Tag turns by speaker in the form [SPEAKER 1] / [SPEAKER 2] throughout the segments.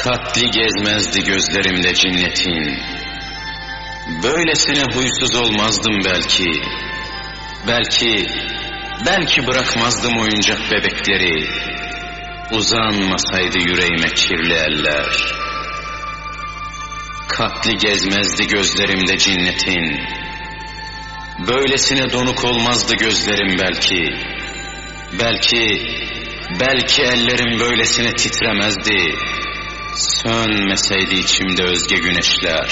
[SPEAKER 1] Katli gezmezdi gözlerimde cinnetin. Böylesine huysuz olmazdım belki. Belki bırakmazdım oyuncak bebekleri. Uzanmasaydı yüreğime kirli eller. Katli gezmezdi gözlerimde cinnetin. Böylesine donuk olmazdı gözlerim belki. Belki ellerim böylesine titremezdi. Sönmeseydi içimde özge güneşler.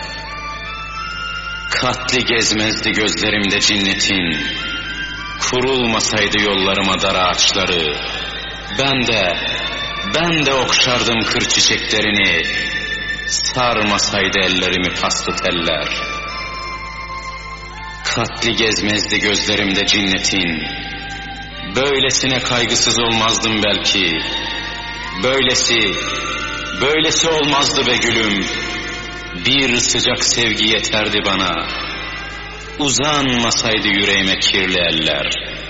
[SPEAKER 1] Katli gezmezdi gözlerimde cinnetin. Kurulmasaydı yollarıma dar ağaçları. Ben de okşardım kır çiçeklerini. Sarmasaydı ellerimi paslı teller. Katli gezmezdi gözlerimde cinnetin. Böylesine kaygısız olmazdım belki. Böylesi olmazdı be gülüm. Bir sıcak sevgi yeterdi bana. Uzanmasaydı yüreğime kirli eller.